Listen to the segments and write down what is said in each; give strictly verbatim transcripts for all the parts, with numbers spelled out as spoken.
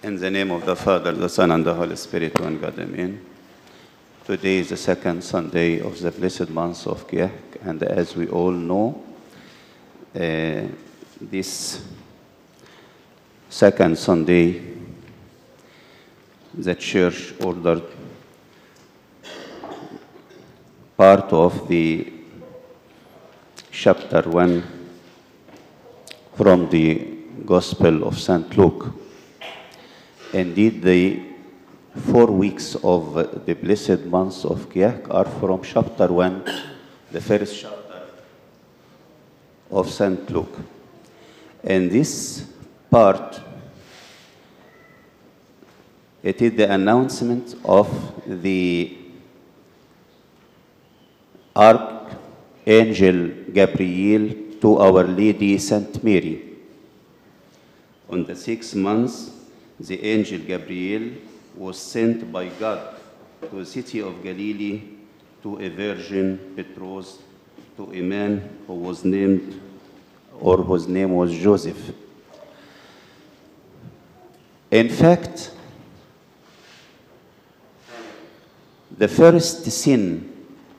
In the name of the Father, the Son, and the Holy Spirit, one God, Amen. Today is the second Sunday of the blessed month of Kiyah, and as we all know, uh, this second Sunday, the Church ordered part of the chapter one from the Gospel of Saint Luke. Indeed, the four weeks of the blessed month of Kiyah are from chapter one, the first chapter of Saint Luke. And this part, it is the announcement of the Archangel Gabriel to Our Lady Saint Mary. On the sixth month, the angel Gabriel was sent by God to the city of Galilee to a virgin betrothed to a man who was named, or whose name was Joseph. In fact, the first sin,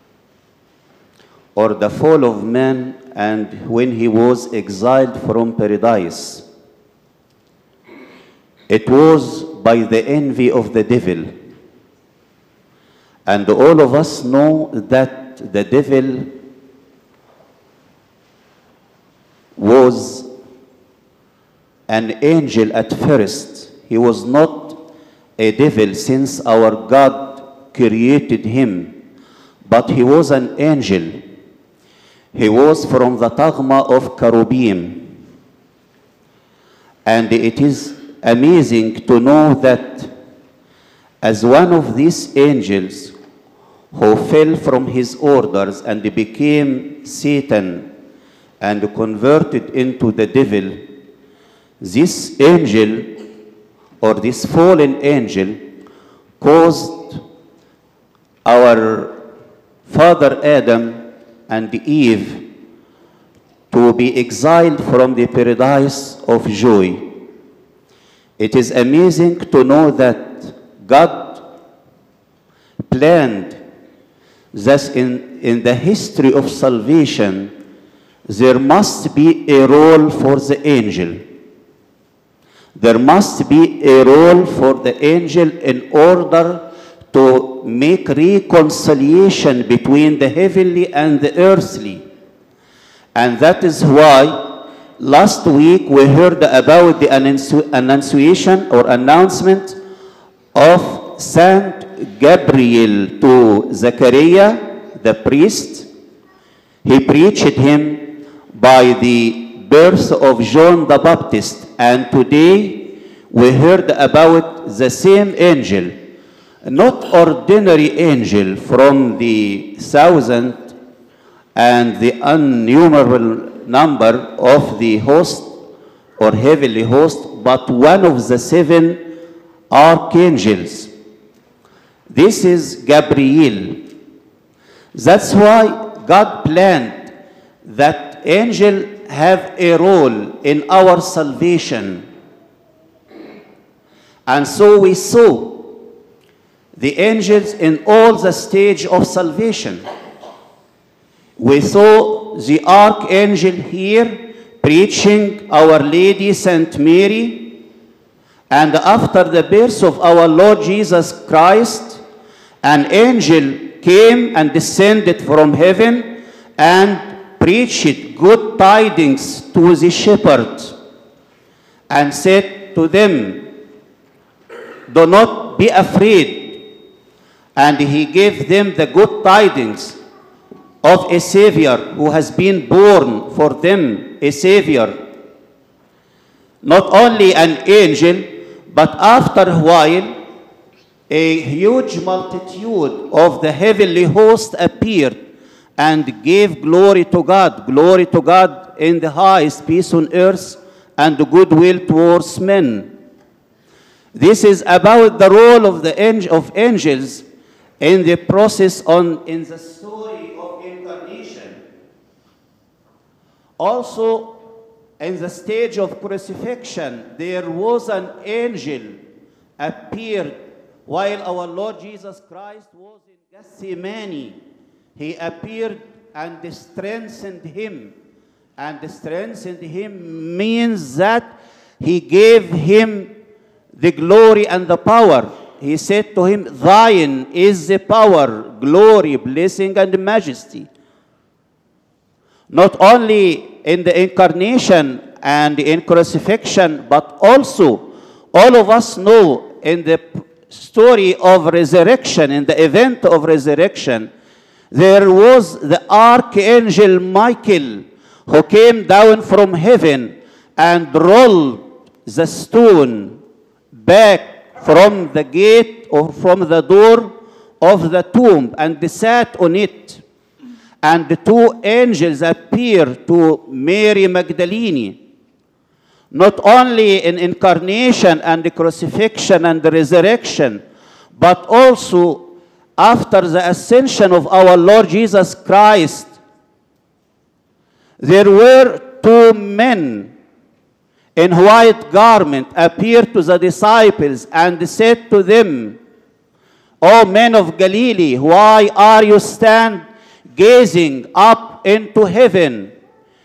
or the fall of man, and when he was exiled from paradise, it was by the envy of the devil. And all of us know that the devil was an angel at first. He was not a devil since our God created him, but he was an angel. He was from the Tagma of Cherubim. And it is amazing to know that as one of these angels who fell from his orders and became Satan and converted into the devil, this angel, or this fallen angel, caused our father Adam and Eve to be exiled from the paradise of joy. It is amazing to know that God planned that in, in the history of salvation, there must be a role for the angel. There must be a role for the angel in order to make reconciliation between the heavenly and the earthly. And that is why last week we heard about the annunciation or announcement of Saint Gabriel to Zechariah, the priest. He preached him by the birth of John the Baptist. And today we heard about the same angel, not ordinary angel from the thousand and the innumerable number of the host or heavenly host, but one of the seven archangels. This is Gabriel. That's why God planned that angel have a role in our salvation. And so we saw the angels in all the stage of salvation. We saw the archangel here preaching Our Lady Saint Mary, and after the birth of our Lord Jesus Christ, an angel came and descended from heaven and preached good tidings to the shepherds and said to them, "Do not be afraid." And he gave them the good tidings of a Savior who has been born for them, a Savior. Not only an angel, but after a while, a huge multitude of the heavenly host appeared and gave glory to God, glory to God in the highest, peace on earth, and goodwill towards men. This is about the role of the angel, of angels in the process on in the story of incarnation. Also, in the stage of crucifixion, there was an angel appeared while our Lord Jesus Christ was in Gethsemane. He appeared and strengthened him. And strengthened him means that he gave him the glory and the power. He said to him, thine is the power, glory, blessing, and majesty. Not only in the incarnation and in crucifixion, but also all of us know in the story of resurrection, in the event of resurrection, there was the archangel Michael who came down from heaven and rolled the stone back from the gate or from the door of the tomb and sat on it. And the two angels appeared to Mary Magdalene, not only in incarnation and the crucifixion and the resurrection, but also after the ascension of our Lord Jesus Christ. There were two men in white garment appeared to the disciples and said to them, O men of Galilee, why are you stand gazing up into heaven?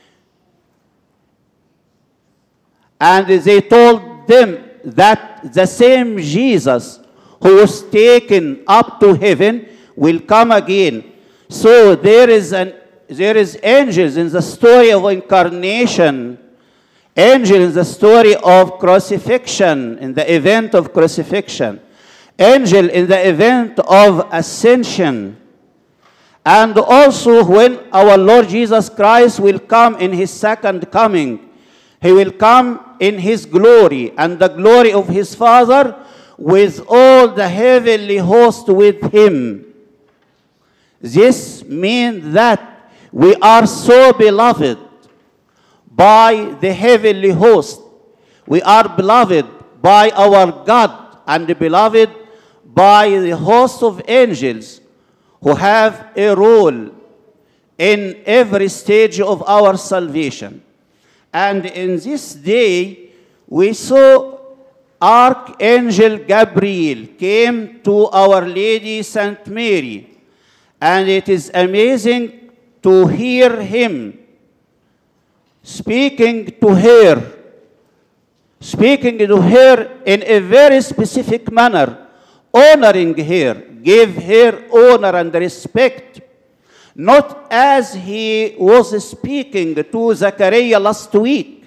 And they told them that the same Jesus who was taken up to heaven will come again. So there is an there is angels in the story of incarnation, angel in the story of crucifixion, in the event of crucifixion, angel in the event of ascension. And also when our Lord Jesus Christ will come in his second coming, he will come in his glory and the glory of his Father with all the heavenly host with him. This means that we are so beloved by the heavenly host. We are beloved by our God and beloved by the host of angels who have a role in every stage of our salvation. And in this day, we saw Archangel Gabriel came to Our Lady Saint Mary. And it is amazing to hear him speaking to her, speaking to her in a very specific manner, honoring her, give her honor and respect, not as he was speaking to Zechariah last week,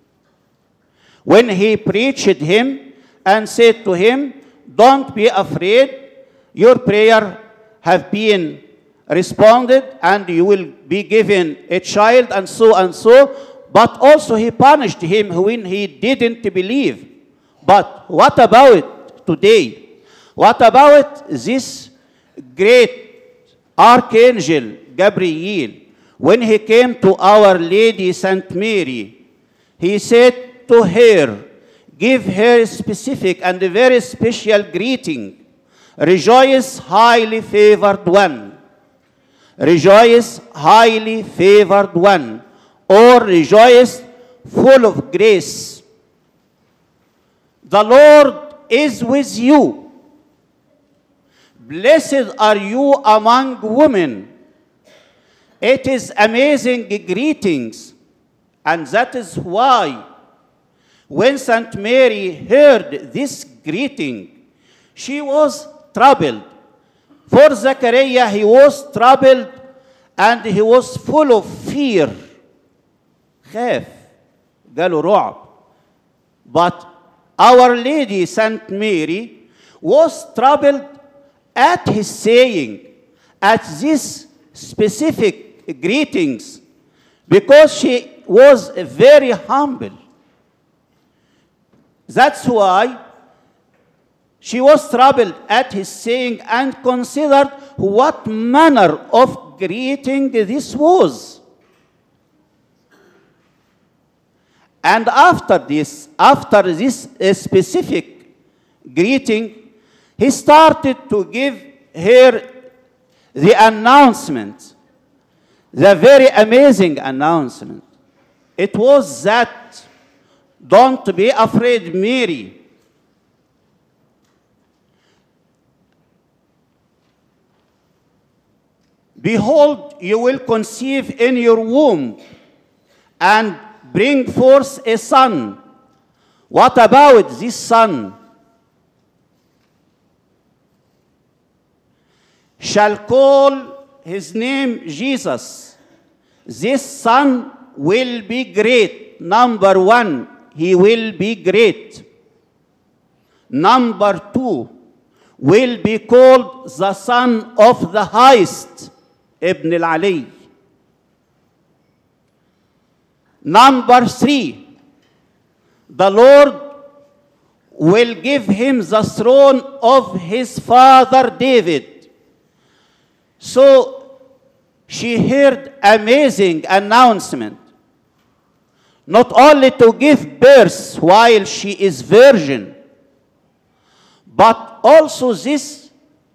when he preached him and said to him, don't be afraid, your prayer have been responded and you will be given a child and so and so. But also he punished him when he didn't believe. But what about today? What about this great Archangel Gabriel? When he came to Our Lady Saint Mary, he said to her, give her a specific and a very special greeting. Rejoice, highly favored one. Rejoice, highly favored one. Or rejoice, full of grace. The Lord is with you. Blessed are you among women. It is amazing greetings. And that is why when Saint Mary heard this greeting, she was troubled. For Zechariah, he was troubled and he was full of fear. خاف, قالوا رعب. But Our Lady Saint Mary was troubled at his saying, at these specific greetings, because she was very humble. That's why she was troubled at his saying and considered what manner of greeting this was. And after this, after this specific greeting, he started to give her the announcement, the very amazing announcement. It was that, don't be afraid, Mary. Behold, you will conceive in your womb and bring forth a son. What about this son? Shall call his name Jesus. This son will be great. Number one, he will be great. Number two, will be called the Son of the Highest, Ibn al-Ali. Number three, the Lord will give him the throne of his father David. So she heard amazing announcement. Not only to give birth while she is virgin, but also this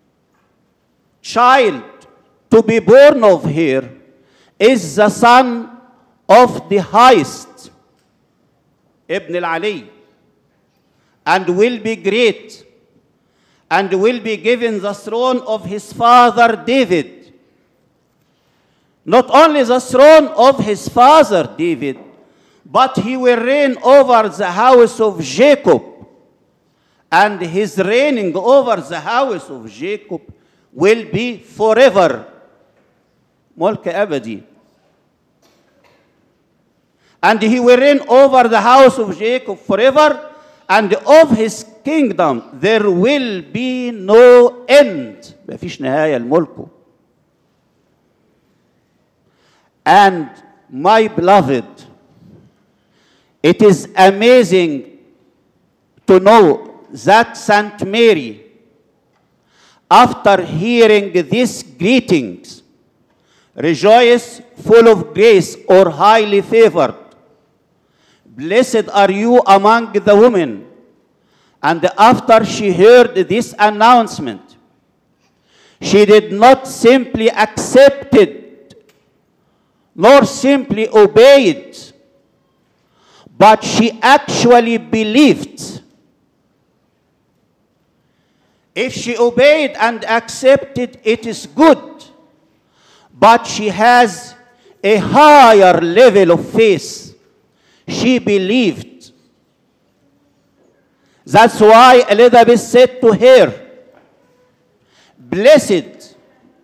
child to be born of her is the son of the highest, Ibn al-Ali, and will be great, and will be given the throne of his father David. Not only the throne of his father David, but he will reign over the house of Jacob. And his reigning over the house of Jacob will be forever. Mulk abadi. And he will reign over the house of Jacob forever, and of his kingdom there will be no end. مفيش نهاية لملكه. And my beloved, it is amazing to know that Saint Mary, after hearing these greetings, rejoice, full of grace, or highly favored, blessed are you among the women. And after she heard this announcement, she did not simply accept it, nor simply obey it, but she actually believed. If she obeyed and accepted, it is good. But she has a higher level of faith. She believed. That's why Elizabeth said to her, blessed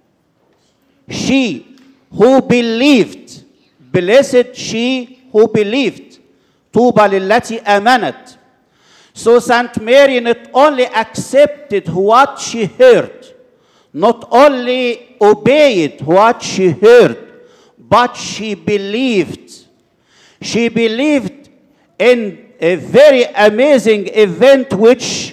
she who believed. Blessed she who believed. طوبى للتي آمنت. So Saint Mary not only accepted what she heard, not only obeyed what she heard, but she believed. She believed in a very amazing event which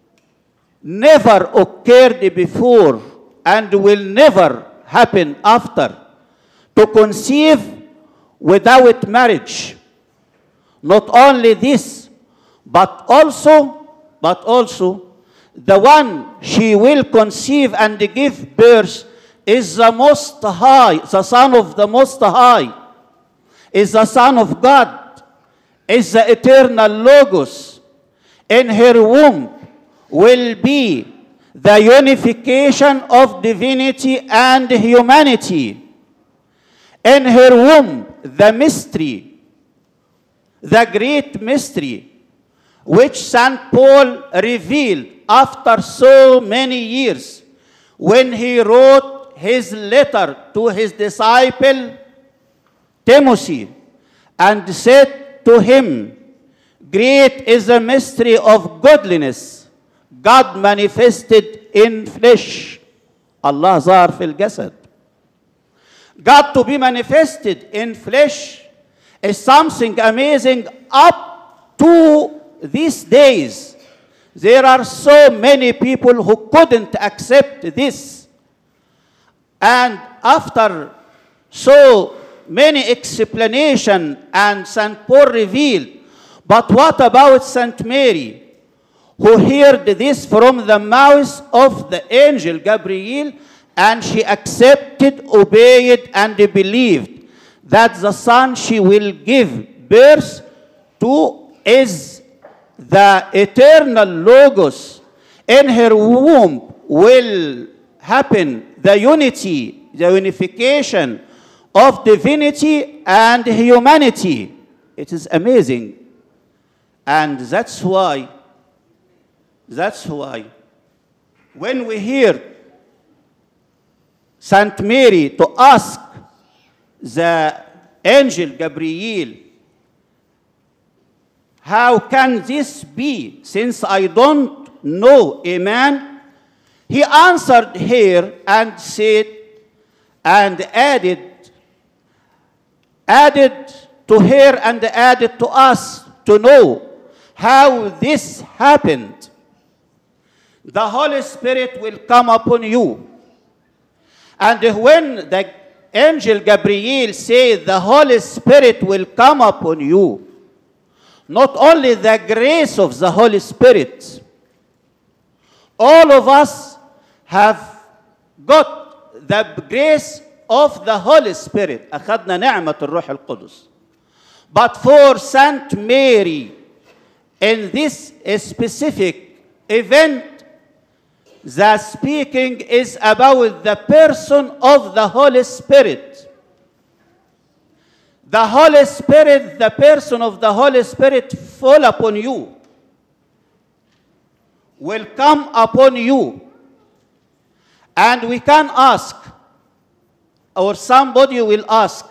never occurred before and will never happen after. To conceive without marriage. Not only this, But also, but also, the one she will conceive and give birth is the Most High, the Son of the Most High, is the Son of God, is the eternal Logos. In her womb will be the unification of divinity and humanity. In her womb, the mystery, the great mystery, which Saint Paul revealed after so many years when he wrote his letter to his disciple Timothy and said to him, great is the mystery of godliness, God manifested in flesh. Allah ظهر في الجسد. God to be manifested in flesh is something amazing. Up to these days, there are so many people who couldn't accept this. And after so many explanations, and Saint Paul revealed, but what about Saint Mary, who heard this from the mouth of the angel Gabriel, and she accepted, obeyed, and believed that the son she will give birth to is the eternal Logos. In her womb will happen the unity, the unification of divinity and humanity. It is amazing. And that's why, that's why, when we hear Saint Mary to ask the angel Gabriel, how can this be, since I don't know a man? He answered her and said, and added, added to her and added to us to know how this happened. The Holy Spirit will come upon you. And when the angel Gabriel said the Holy Spirit will come upon you, not only the grace of the Holy Spirit, all of us have got the grace of the Holy Spirit. أخذنا نعمة الروح القدس. But for Saint Mary, in this specific event, the speaking is about the person of the Holy Spirit. The Holy Spirit, the person of the Holy Spirit fall upon you, will come upon you. And we can ask, or somebody will ask,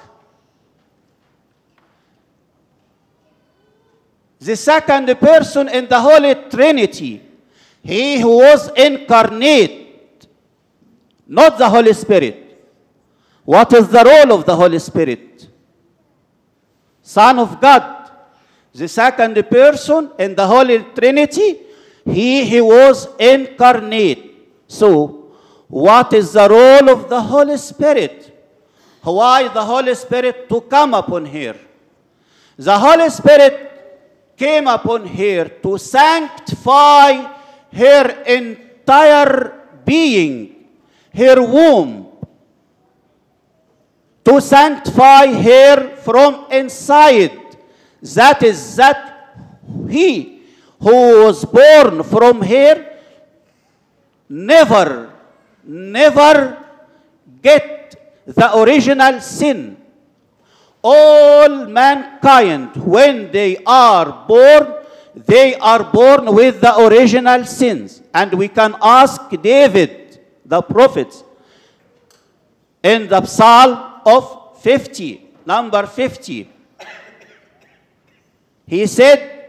the second person in the Holy Trinity, he who was incarnate, not the Holy Spirit. What is the role of the Holy Spirit? Son of God. The second person in the Holy Trinity, he who was incarnate. So, what is the role of the Holy Spirit? Why the Holy Spirit to come upon her? The Holy Spirit came upon her to sanctify her entire being, her womb, to sanctify her from inside. That is that he who was born from her never, never get the original sin. All mankind, when they are born, they are born with the original sins. And we can ask David, the prophet, in the Psalm of fifty, number fifty. He said,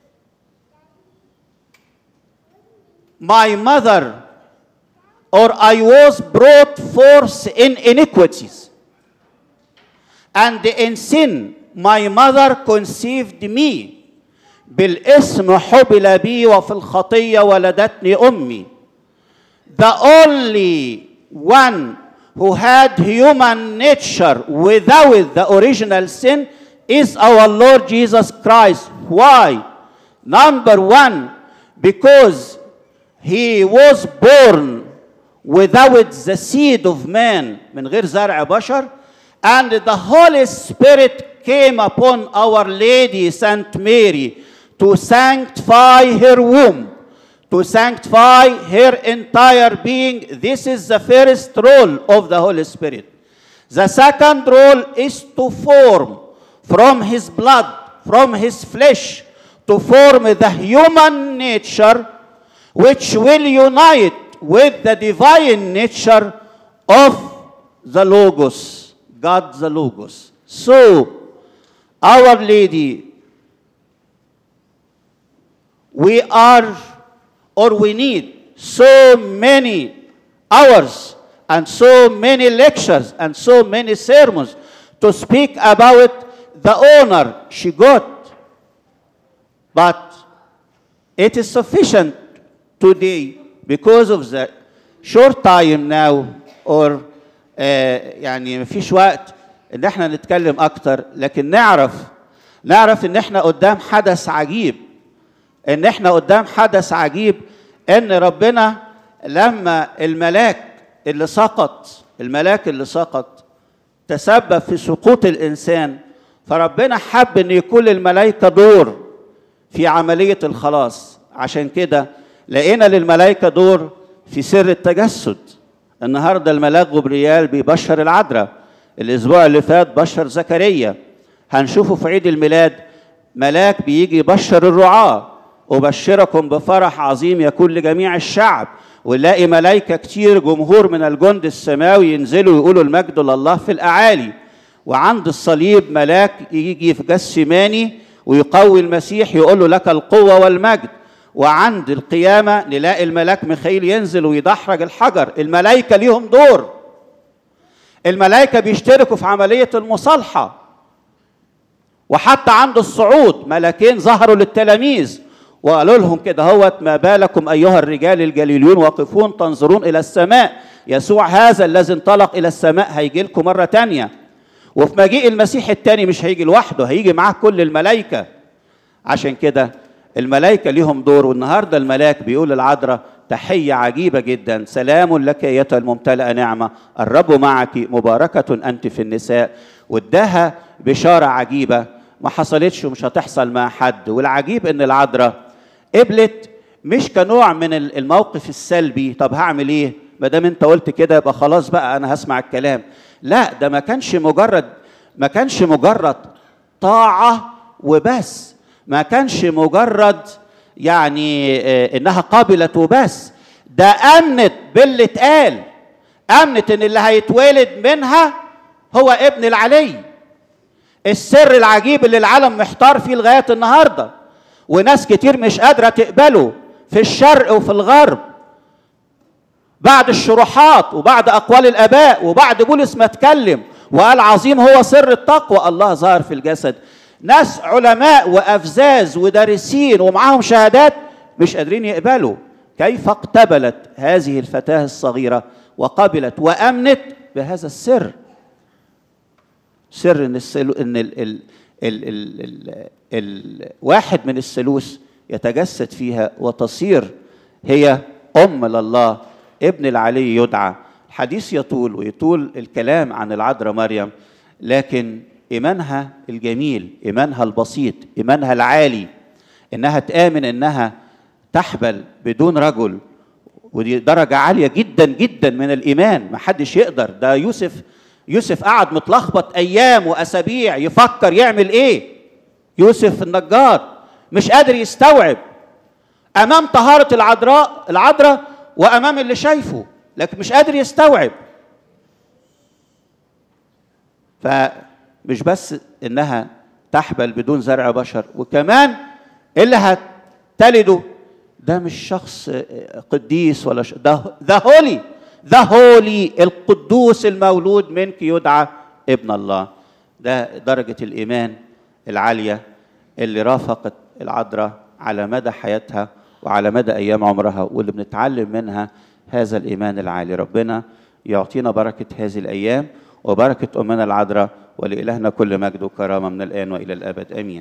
my mother, or I was brought forth in iniquities, and in sin my mother conceived me. بالاسم حبل بي وفي الخطية ولدتني أمي. The only one who had human nature without the original sin is our Lord Jesus Christ. Why? Number one, because he was born without the seed of man, من غير زرع بشر, and the Holy Spirit came upon Our Lady Saint Mary to sanctify her womb, to sanctify her entire being. This is the first role of the Holy Spirit. The second role is to form from his blood, from his flesh, to form the human nature which will unite with the divine nature of the Logos, God the Logos. So, Our Lady, we are, or we need so many hours and so many lectures and so many sermons to speak about the honor she got. But it is sufficient today because of the short time now, or uh, يعني مفيش وقت ان احنا نتكلم اكتر، لكن نعرف نعرف ان احنا قدام حدث عجيب، ان احنا قدام حدث عجيب ان ربنا لما الملاك اللي سقط الملاك اللي سقط تسبب في سقوط الانسان، فربنا حب ان يكون الملائكه دور في عمليه الخلاص. عشان كده لقينا للملائكه دور في سر التجسد. النهارده الملاك جبريال بيبشر العذراء، الاسبوع اللي فات بشر زكريا، هنشوفه في عيد الميلاد ملاك بيجي يبشر الرعاة، أبشركم بفرح عظيم يكون لجميع الشعب، ونلاقي ملائكة كتير جمهور من الجند السماوي ينزلوا يقولوا المجد لله في الأعالي. وعند الصليب ملاك يجي في جسماني ويقوي المسيح يقول له لك القوة والمجد. وعند القيامة نلاقي الملاك ميخائيل ينزل ويدحرج الحجر. الملائكة ليهم دور، الملائكة بيشتركوا في عملية المصالحة. وحتى عند الصعود ملاكين ظهروا للتلاميذ وقالوا لهم كده هوت ما بالكم أيها الرجال الجليليون واقفون تنظرون إلى السماء، يسوع هذا الذي انطلق إلى السماء هيجي لكم مرة تانية. وفي مجيء المسيح التاني مش هيجي لوحده، هيجي معاه كل الملائكة. عشان كده الملائكة ليهم دور. والنهاردة الملاك بيقول للعذراء تحية عجيبة جدا، سلام لك أيتها الممتلئة نعمة الرب معك مباركة أنت في النساء. واداها بشارة عجيبة ما حصلتش ومش هتحصل مع حد. والعجيب ان العذراء قبلت مش كنوع من الموقف السلبي، طب هعمل ايه ما دام انت قلت كده يبقى خلاص بقى انا هسمع الكلام. لا، ده ما كانش مجرد ما كانش مجرد طاعة وبس، ما كانش مجرد يعني انها قابلت وبس، ده امنت باللي اتقال، امنت ان اللي هيتولد منها هو ابن العلي. السر العجيب اللي العالم محتار فيه لغاية النهاردة وناس كتير مش قادرة تقبله في الشرق وفي الغرب، بعد الشروحات وبعد أقوال الآباء وبعد بولس ما اتكلم وقال عظيم هو سر التقوى الله ظهر في الجسد، ناس علماء وأفزاز ودارسين ومعاهم شهادات مش قادرين يقبلوا. كيف اقتبلت هذه الفتاة الصغيرة وقبلت وأمنت بهذا السر؟ سر ان السلو ان ال ال ال ال ال ال واحد من الثالوث يتجسد فيها وتصير هي ام لله، ابن العلي يدعى. الحديث يطول ويطول الكلام عن العذراء مريم، لكن ايمانها الجميل، ايمانها البسيط، ايمانها العالي، انها تآمن انها تحبل بدون رجل، ودي درجة عالية جدا جدا من الايمان، ما حدش يقدر. ده يوسف يوسف قعد متلخبط ايام واسابيع يفكر يعمل ايه. يوسف النجار مش قادر يستوعب امام طهارة العذراء العذراء وامام اللي شايفه، لكن مش قادر يستوعب. فمش بس انها تحبل بدون زرع بشر، وكمان اللي هتلده ده مش شخص قديس ولا ش... ده ده هولي ذا هولي القدوس المولود منك يدعى ابن الله. ده درجة الإيمان العالية اللي رافقت العذراء على مدى حياتها وعلى مدى أيام عمرها، واللي بنتعلم منها هذا الإيمان العالي. ربنا يعطينا بركة هذه الأيام وبركة أمنا العذراء، ولإلهنا كل مجد وكرامة من الآن وإلى الأبد آمين.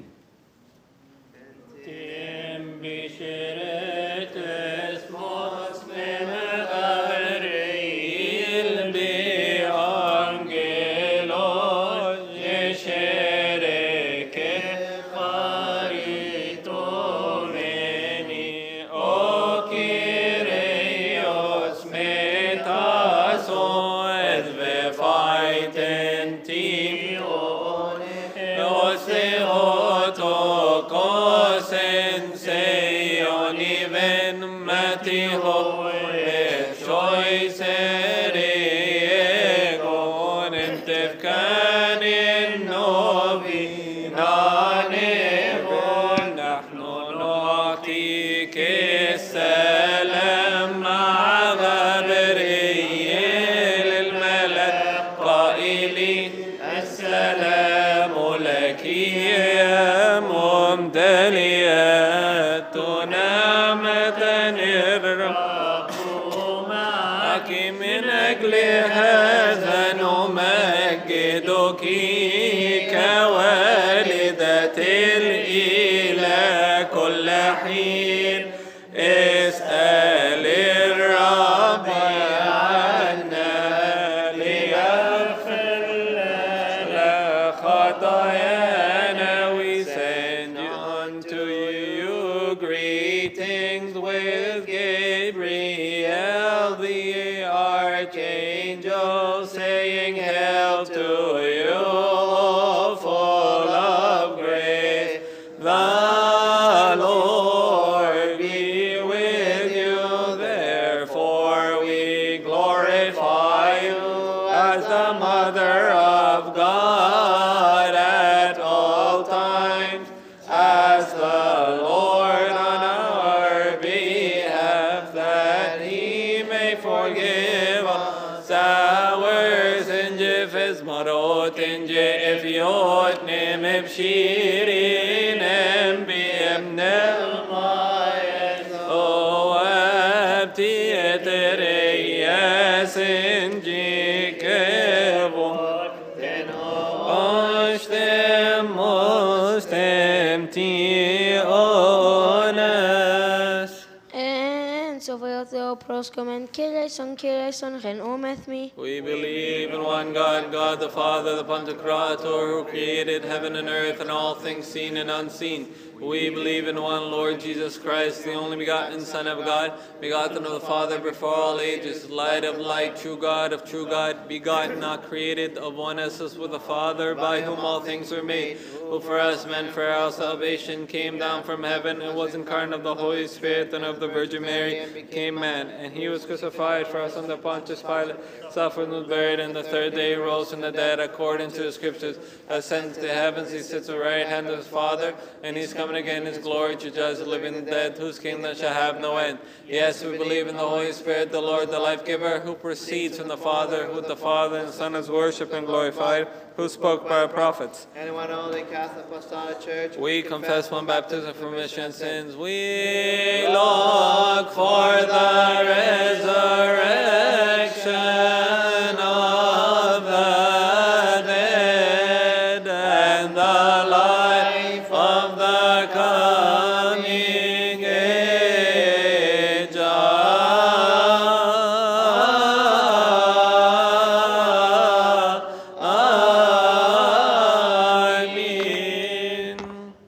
Greetings with Gabriel the archangel. وتنجي إفيوت نم بشيرين بأمن المايز وابتي ترياس نجي كبو أشتم مستم تي أونس. En zoveel Theopros comment, Kyrie Kyrie gen ometh me. We believe in one God, God the Father, the Pantocrator, who created heaven and earth and all things seen and unseen. We believe in one Lord Jesus Christ, the only begotten Son of God, begotten of the Father before all ages, light of light, true God of true God, begotten, not created, of one essence with the Father, by whom all things were made, who for us men, for our salvation, came down from heaven and was incarnate of the Holy Spirit and of the Virgin Mary, became man, and he was crucified for us under Pontius Pilate, suffered and was buried, and the third day he rose from the dead, according to the Scriptures, ascended to the heavens, he sits at the right hand of his Father, and he's coming again in his glory to judge the living and the dead, whose kingdom shall have no end. Yes, we believe in the Holy Spirit, the Lord, the life-giver, who proceeds from the Father, who the Father and Son is worshipped and glorified, who spoke by our prophets. And one only Catholic Apostolic Church. We confess one baptism for remission of sins. We look for the resurrection of the dead and the life of the coming age. Amen.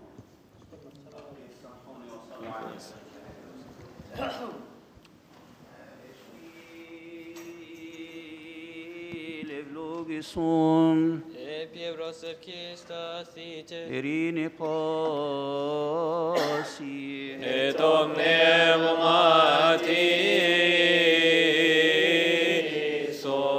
Levlogison, Irene Pasi, Et omne mati